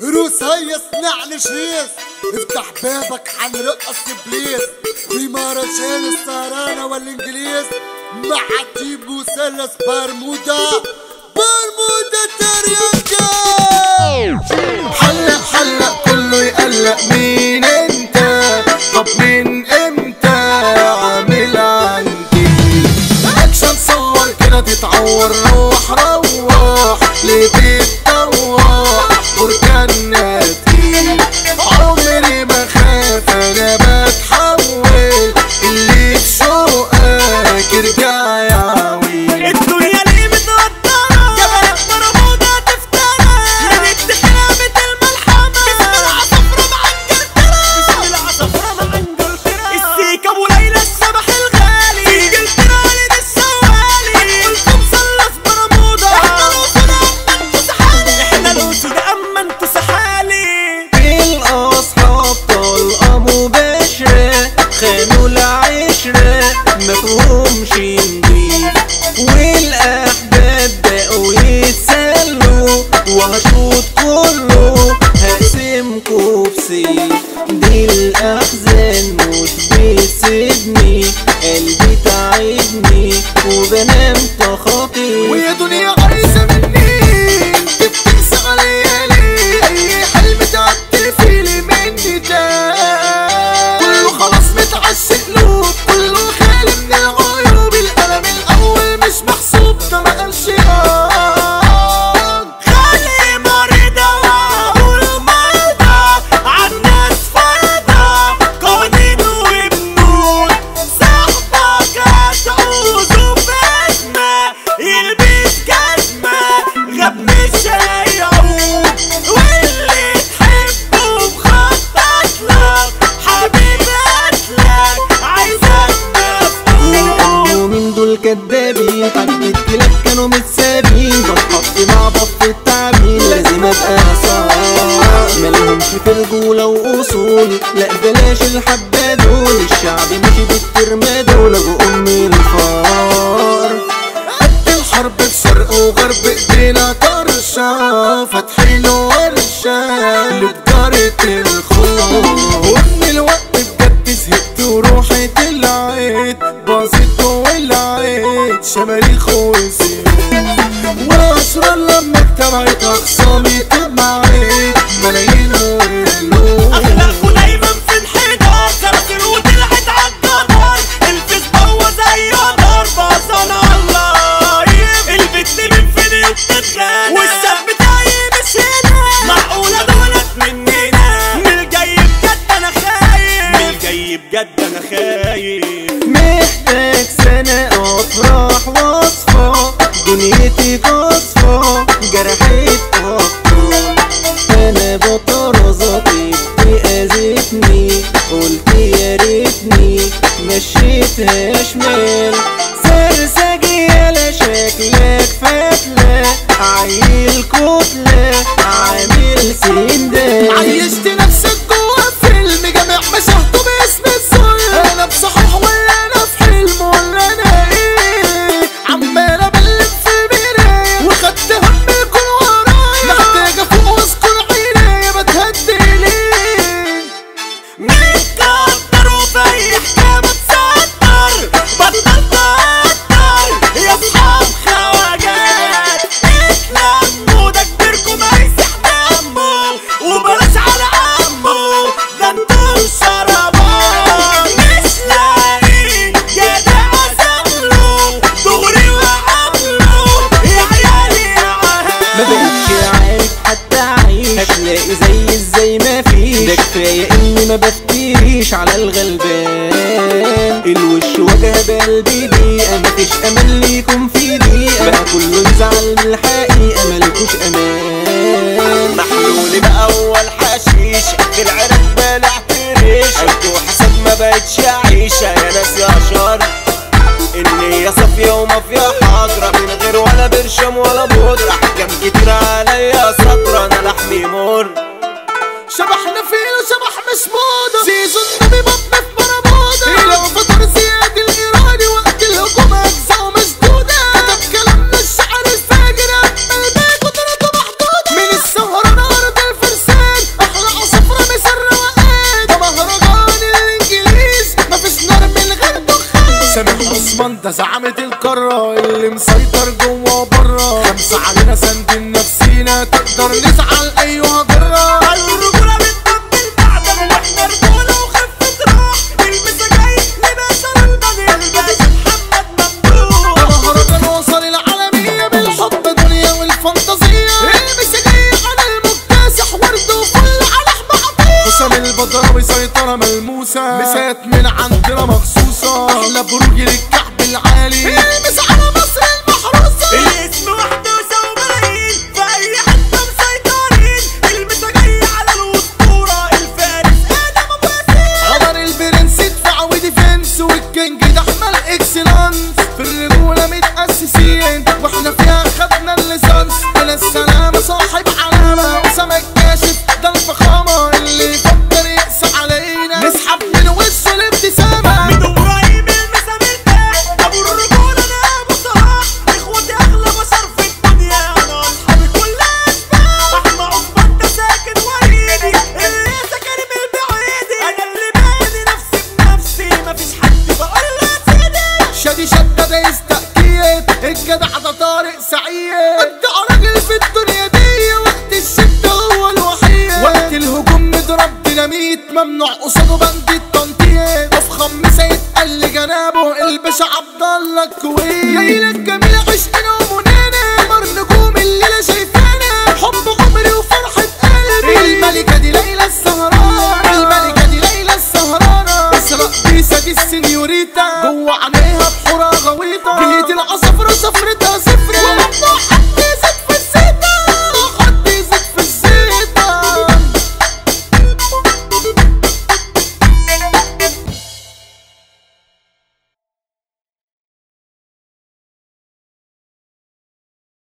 روس هيا صنعني شيس، افتح بابك حنرقص ابليس في مهرجان السهرانة والانجليز مع تيم مثلث برمودا تريانجا. حلق كله يقلق مين انت؟ طب من امتى عامل عندي اكشن؟ صور كده تتعور، روح ليه بتطوح بركاناتي؟ عمري ما خاف انا بتحول، اللي في شوقك ارجع يا عويل. الدنيا ليه متقدرة جبلك برمودا تفترى من اتحامة الملحمة باسم العصفرة مع انجلترا السيكا ابو ليلى الشبح الغالي في انجلترا ولد الشوالي قلتم مثلث برمودا احنا الاسود اما انتوا سحالي. الاصحاب طلقة مباشرة خانوا العشرة مفهومش نضيف، والاحباب بقوا يتسلوا وهشوط كله هقسمكوا بسيف. دي الاحزان مش بتسيبني، قلبي تعبني وبنام تخاطي، ويا دنيا عايزة مني انت بتنسى عليا ليه؟ اي حلم تعبت فيلي مني ده كله خلاص متعشق له، كله خالي من العيوب. القلم الاول مش محسوب ده ما قالش خلي مريضة وأقول مرضى عالناس فرضى قوانين وبنود، صاحبك هتعوزه بأزمة يلبس جزمة غاب مش هيعود، واللي تحبه مخطط لك حبيب قتلك عايزك مفقود. من دول كدابين حبيت لك كانوا متسابين، بتحط مع بط التعبين لازم ابقى صار مالهمش في رجولة واصول. لا بلاش الحبة دول، الشعب ماشي بالترمة دول ابو ام الفار. قد الحرب في شرق وغرب ايدينا طرشة فاتحين ورشة لتجارة الخوف، ومن الوقت بجد زهقت وروحي طلعت باظت وولعت شماريخ وزيت، واشرار لما اجتمعت اخصامي طمعت ملايين ورلوف. اخلاقكوا دايما في انحدار، كراسي وطلعت عالجدار، الفيس بوظ زي نار باظنا الله. البت من فين وبتتغنى والشاب بتاعي مش هنا، معقولة دولت مننا؟ من الجاي بجد انا خايف، محتاج سنة افراح واصفى، دنيتي قصفى جرحت ابطال. انا بطرزتي اذتني قلت يا ريتني مشيتها شمال. سرسجية لا شكلك فتلة عيل كتلة عامل سندال، عيشت نفسك جوا فيلم جامع مشاهده باسم الظلم. انا بصحيح ولا انا في حلم ولا انا ايه؟ عمال ابلم في المراية وخدت هم يكون ورايا، محتاجة فوق واسكن عينيا بتهدي ليه؟ متقدر وفي اي حكاية متصدر، بطل توتر يا اصحاب خواجات، اتلموا ده كبيركم هيسح دمه وبلاش على عمه، ده انتوا شربان مش لاقي جدع ازمله دغري وعمله يا عيالي يا ما بقتش عارف حتى اعيش، هتلاقي زي ما فيش. ده كفايه اني ما بفتريش على الغلبان، الوش وجه بقلبي دقيقه مفيش امل ليكم في دقيقه، بقى كله يزعل من الحقيقه مالكوش امان. محلول بقى اول حشيش في العرق بلعت ريش، انتوا حسب ما بقتش عيشه يا ناس يا شر. النية صافية ومافيا حاضرة من غير ولا برشام ولا بودرة، احكام كتير عليا سطرة انا لحمي مر. شبحنا فيه وشبح مش موضه، سيزون نبي بطن في برمودا، لو فطر زياد الايراني وقت الهجوم اجزاء مسدوده، كتب كلامنا الشعر الفاجر اما الباقي قدرته محدوده، من السهرة ارض الفرسان ده زعامة القارة اللي مسيطر جوا برا، خمسة علينا سندين نفسينا تقدر نزعل ايها جرة. الرجولة بتطبل بعدك واحنا رجولة وخفة روح، المسا جاي لباشا البني الباشا محمد ممدوح. ده مهرجان وصل العالمية بالحب دنيا والفانتازية، المسا جاي على المكتسح ورد وفل على حبعطية. حسام البدراوي سيطرة ملموسة، مسات من عندنا مخصوصة، احلى بروج للكعب العالي، المس على مصر المحروسة. الاسم وحدوسة وملايين في أي حتة مسيطرين، المسا جاي على الأسطورة الفارس آدم أبو ياسين. عمر البرنس دفع وديفنس والكينج ده احمل اكسلانس، في الرجولة متأسسين واحنا فيها خدنا الليسانس. الى السلامة صاحب علامة أسامة الكاشف ده الفخامة، اللي يفكر يقسى علينا نسحب من وشه الابتسامة. من قريب المسا مرتاح، أبو الرجولة أنا أبو صلاح، إخواتي أغلى بشر في الدنيا، أنا أصحابي كلها أشباح. أحمى عثمان ده ساكن وريدي، اللي سكن بالبعيدي، أنا اللي باني نفسي بنفسي، مفيش حد بقول له يا سيدي. شادي شدة ده يستأكيد الجدع ده طارق سعيد، ابدع راجل في الدنيا دي وقت الشدة هو الوحيد، وقت الهجوم نضرب ديناميت ممنوع قصاده بند التنطيط، افخم مسا يتقل جنابه الباشا عبد الله الكويت.